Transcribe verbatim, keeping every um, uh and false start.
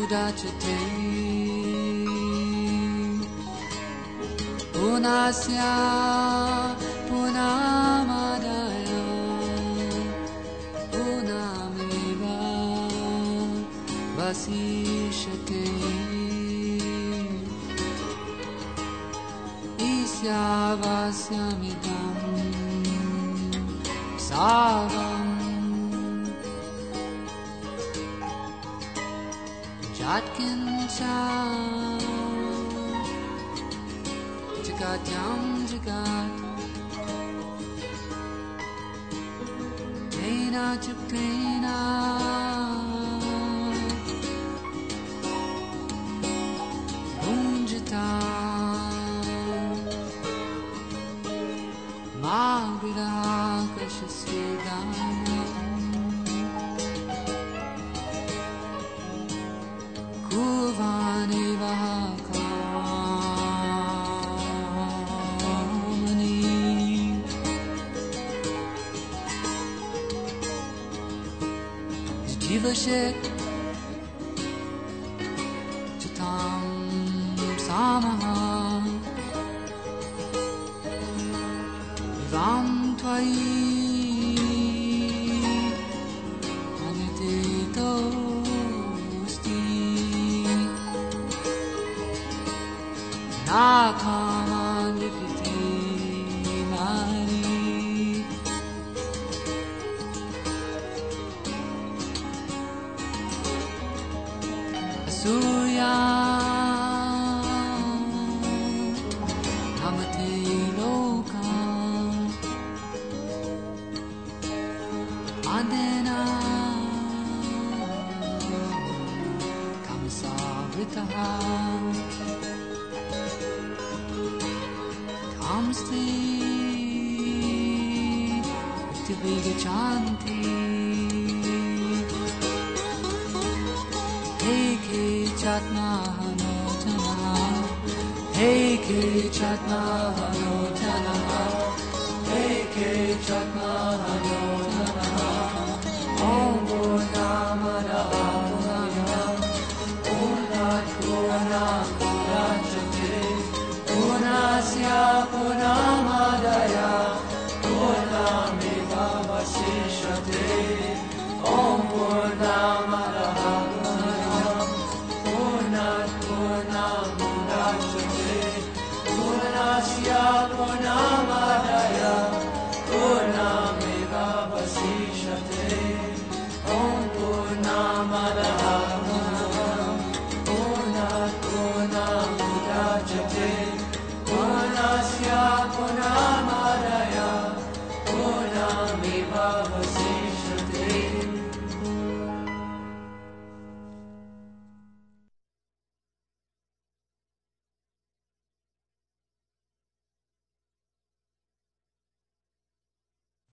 udachate punasya punamadaya punameva vasishate isyavasyamidam sarvam jatkincha jagatyam jagat jena chapena bunjita magura kashasvedana kuvani vahakamani jivashek chatam samaha Vam tvai anititosti nakamanipiti mari asuya namate loka Adena Kamsavritaha Kamsti Viktivigachanti Hey Ke Chatna Hanotana Hey Ke Chatna Hanotana Hey Ke Chatna Hanotana Om Purnamada Purnamada Purnat Purnam Purnachate Purnasya Purnamadaya Purnameva Vasishate Om Purnamada Purnamada Purnat Purnam Purnachate Purnasya Purnamadaya Purnameva Vasishate Om Purnamada